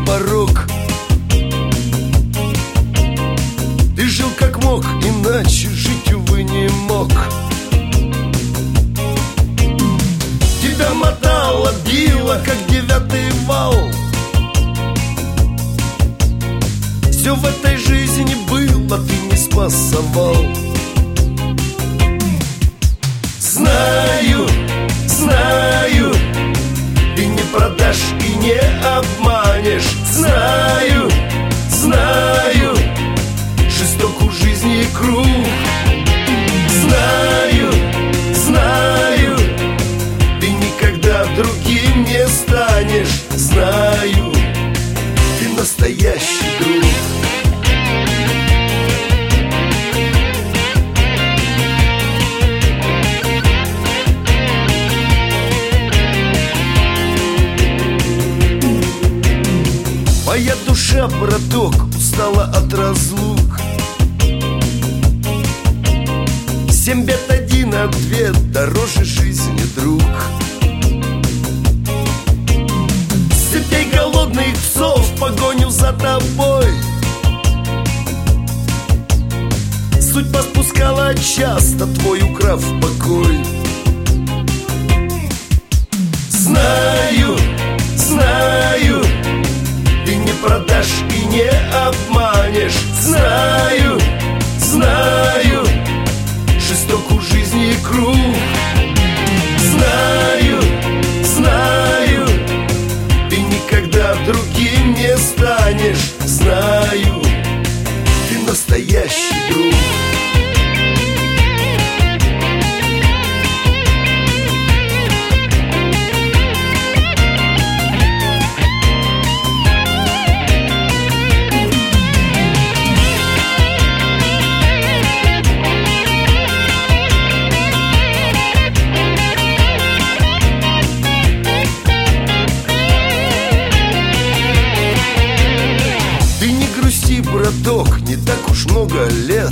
порог. Ты жил как мог, иначе жить, увы, не мог. Тебя мотало, било, как 9-й вал. Все в этой жизни было, ты не спасовал. Знаю, знаю, ты не продашь и не обманешь. Знаю, знаю, жесток у жизни круг. Знаю, знаю, ты никогда другим не станешь. Знаю, ты настоящий друг. Моя душа, браток, устала от разлук. 7 бед, 1 ответ, дороже жизни, друг. Цепей голодных псов погоню за тобой. Судьба спускала часто, твой украв покой. Знаю, знаю, ты не продашь и не обманешь. Знаю, знаю, жесток у жизни круг. Знаю, знаю, ты никогда другим не станешь. Знаю, ты настоящий друг. Браток, не так уж много лет.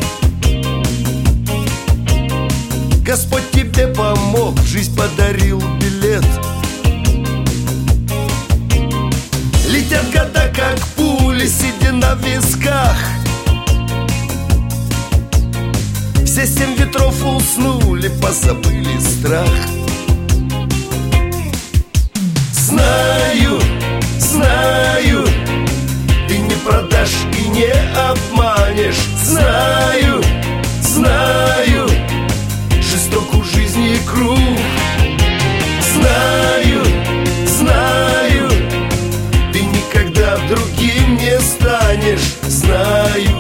Господь тебе помог, жизнь подарил билет. Летят года, как пули, сидя на висках. Все 7 ветров уснули, позабыли страх. Знаю, знаю, ты не продашь и не обманешь. Знаю, знаю, жесток у жизни круг. Знаю, знаю, ты никогда другим не станешь. Знаю,